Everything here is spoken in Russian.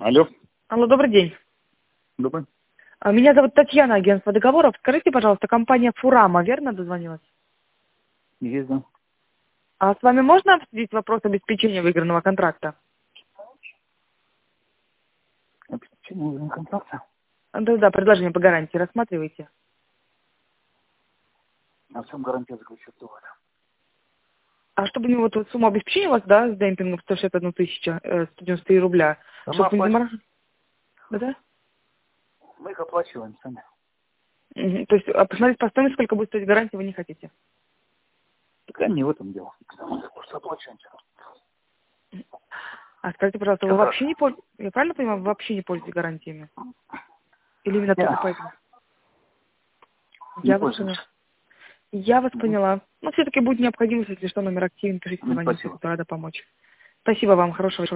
Алло. Алло, добрый день. Добрый. Меня зовут Татьяна, агентство договоров. Скажите, пожалуйста, компания Фурама, верно дозвонилась? Есть, да. А с вами можно обсудить вопрос обеспечения выигранного контракта? Обеспечение выигранного контракта. Да-да, предложение по гарантии рассматриваете. А в чем гарантия заключается договора? А чтобы не вот сумма обеспечения у вас, да, с демпингом 161 тысяча, 193 рубля, Да мы чтобы не оплачиваем. замороживать. Да-да? Мы их оплачиваем сами. Мгм. То есть, посмотреть по стоимости, сколько будет стоить гарантия, вы не хотите? Так не в этом дело. Мы просто оплачиваем. А скажите, пожалуйста, вы вообще не пользуетесь, я правильно понимаю, вы вообще не пользуетесь гарантиями? Или именно только поэтому? Не Я вас поняла. пользуемся. Я вас поняла. Но все-таки будет необходимость, если что, номер активен, пишите, звоните, Спасибо. буду рада помочь. Спасибо вам, хорошего вечера.